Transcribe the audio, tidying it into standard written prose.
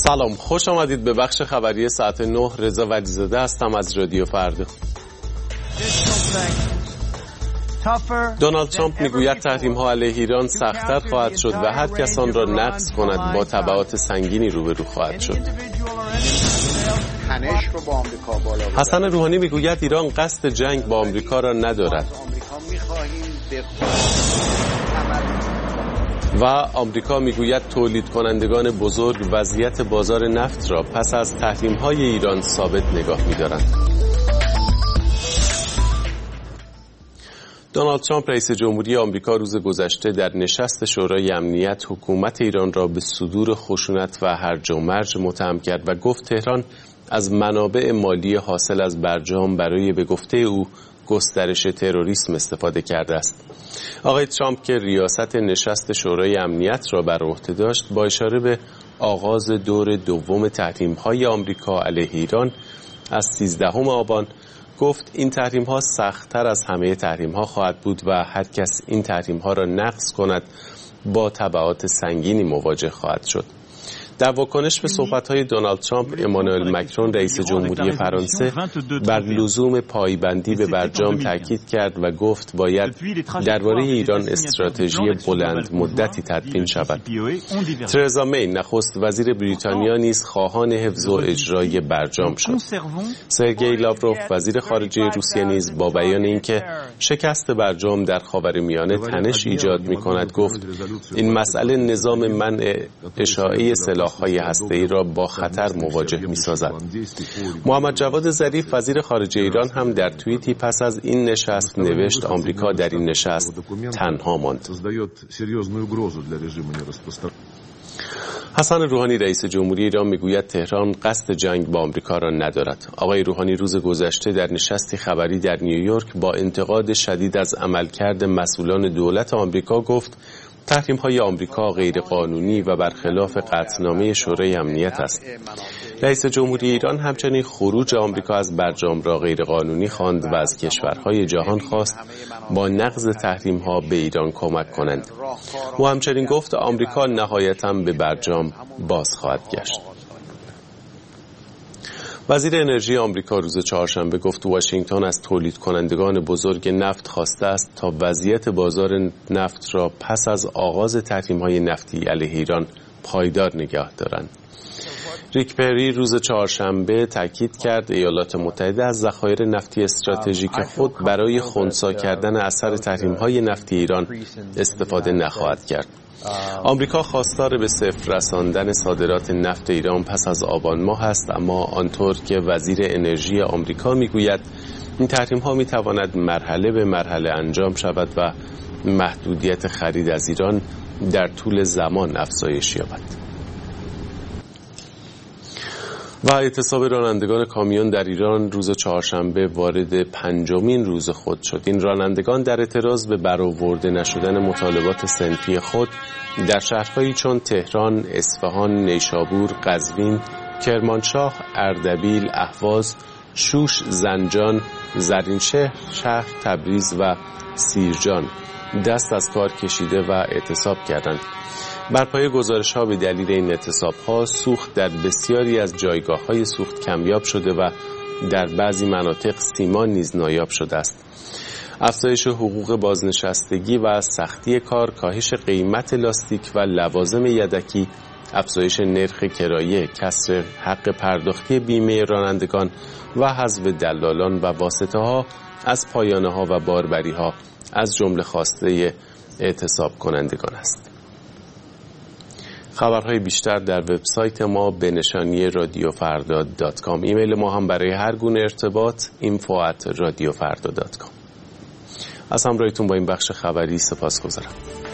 سلام، خوش آمدید به بخش خبری ساعت 9. رضا ولیزاده هستم از رادیو فردا. دونالد ترامپ میگوید تحریم‌ها علیه ایران سخت‌تر خواهد شد و هر کس آن را نقض کند با تبعات سنگینی روبرو خواهد شد. حسن روحانی میگوید ایران قصد جنگ با آمریکا را ندارد و آمریکا میگوید تولید کنندگان بزرگ وضعیت بازار نفت را پس از تحریم‌های ایران ثابت نگاه می‌دارند. دونالد ترامپ رئیس جمهوری آمریکا روز گذشته در نشست شورای امنیت حکومت ایران را به صدور خشونت و هرج و مرج متهم کرد و گفت تهران از منابع مالی حاصل از برجام برای به گفته او گسترش تروریسم استفاده کرده است. آقای ترامپ که ریاست نشست شورای امنیت را بر عهده داشت با اشاره به آغاز دور دوم تحریم‌های آمریکا علیه ایران از 13 آبان گفت این تحریم‌ها سخت‌تر از همه تحریم‌ها خواهد بود و هر کس این تحریم‌ها را نقض کند با تبعات سنگینی مواجه خواهد شد. در واکنش به صحبت‌های دونالد ترامپ، امانوئل مکرون رئیس جمهوری فرانسه بر لزوم پایبندی به برجام تاکید کرد و گفت باید درباره ایران استراتژی بلند مدتی تدوین شود. ترزا می نخست وزیر بریتانیا نیز خواهان حفظ و اجرای برجام شد. سرگئی لاوروف وزیر خارجه روسیه نیز با بیان اینکه شکست برجام در خاورمیانه تنش ایجاد می‌کند گفت این مسئله نظام منع اشاعه سلاح‌های هسته‌ای را با خطر مواجه می‌سازد. محمد جواد ظریف وزیر خارجه ایران هم در توییتی پس از این نشست نوشت آمریکا در این نشست تنها ماند. حسن روحانی رئیس جمهوری ایران میگوید تهران قصد جنگ با آمریکا را ندارد. آقای روحانی روز گذشته در نشستی خبری در نیویورک با انتقاد شدید از عملکرد مسئولان دولت آمریکا گفت تحریم‌های آمریکا غیر قانونی و برخلاف قطعنامه شورای امنیت است. رئیس جمهوری ایران همچنین خروج آمریکا از برجام را غیر قانونی خواند و از کشورهای جهان خواست با نقض تحریم‌ها به ایران کمک کنند. او همچنین گفت آمریکا نهایتاً به برجام باز خواهد گشت. وزیر انرژی آمریکا روز چهارشنبه گفت واشنگتن از تولید کنندگان بزرگ نفت خواسته است تا وضعیت بازار نفت را پس از آغاز تحریم‌های نفتی علیه ایران پایدار نگه دارند. ریک پری روز چهارشنبه تاکید کرد ایالات متحده از ذخایر نفتی استراتژیک خود برای خنثی کردن اثر تحریم‌های نفتی ایران استفاده نخواهد کرد. آمریکا خواستار به صفر رساندن صادرات نفت ایران پس از آبان ماه است، اما آنطور که وزیر انرژی آمریکا میگوید این تحریم‌ها میتواند مرحله به مرحله انجام شود و محدودیت خرید از ایران در طول زمان افزایش یابد. و اعتصاب رانندگان کامیون در ایران روز چهارشنبه وارد 5مین روز خود شد. این رانندگان در اعتراض به برآورده نشدن مطالبات صنفی خود در شهرهایی چون تهران، اصفهان، نیشابور، قزوین، کرمانشاه، اردبیل، اهواز، شوش، زنجان، زرینشهر، تبریز و سیرجان دست از کار کشیده و اعتصاب کردند. بر پایه گزارش‌ها به دلیل این اعتصاب‌ها سوخت در بسیاری از جایگاه‌های سوخت کمیاب شده و در بعضی مناطق سیمان نیز نایاب شده است. افزایش حقوق بازنشستگی و سختی کار، کاهش قیمت لاستیک و لوازم یدکی، افزایش نرخ کرایه، کسر حق پرداختی بیمه رانندگان و حذف دلالان و واسطه‌ها از پایانه‌ها و باربری‌ها از جمله خواسته اعتصاب کنندگان است. خبرهای بیشتر در وبسایت ما به نشانی radiofrda.com. ایمیل ما هم برای هر گونه ارتباط info@radiofrda.com. از همراهیتون با این بخش خبری سپاسگزارم.